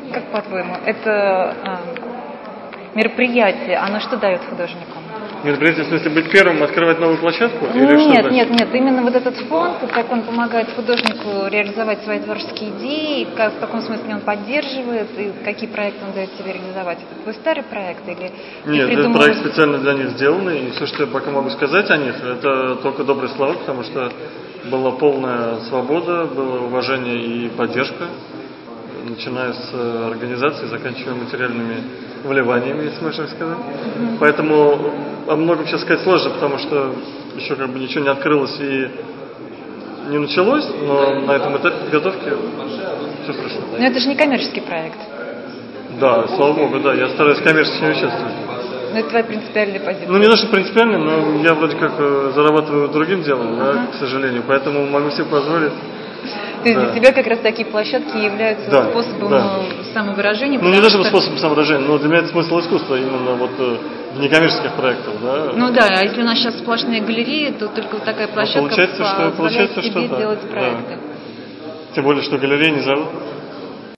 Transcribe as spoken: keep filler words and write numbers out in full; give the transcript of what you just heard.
Как по-твоему, это э, мероприятие, оно что дает художнику? Мероприятие, в смысле, быть первым, открывать новую площадку? Или нет, что нет, нет, именно вот этот фонд, как он помогает художнику реализовать свои творческие идеи, как, в каком смысле он поддерживает, и какие проекты он дает тебе реализовать. Это твой старый проект или Нет, придумал... этот проект специально для них сделанный, и все, что я пока могу сказать о них, это только добрые слова, потому что была полная свобода, было уважение и поддержка, начиная с организации, заканчивая материальными вливаниями, если можно так сказать. Mm-hmm. Поэтому о многом сейчас сказать сложно, потому что еще как бы ничего не открылось и не началось, но на этом этапе подготовки все хорошо. Но это же не коммерческий проект. Да, слава богу, да, я стараюсь коммерчески не участвовать. Но это твоя принципиальная позиция. Ну, не то, что принципиально, но я вроде как зарабатываю другим делом, uh-huh. да, к сожалению, поэтому могу себе позволить. То есть да. для тебя как раз такие площадки являются да, способом да. самовыражения? Ну, не даже что... способом самовыражения, но для меня это смысл искусства, именно вот в некоммерческих проектах, да. Ну да, а если у нас сейчас сплошные галереи, то только вот такая площадка получается, что, позволяет получается, себе что делать да, проекты. Да. Тем более, что галереи не зовут.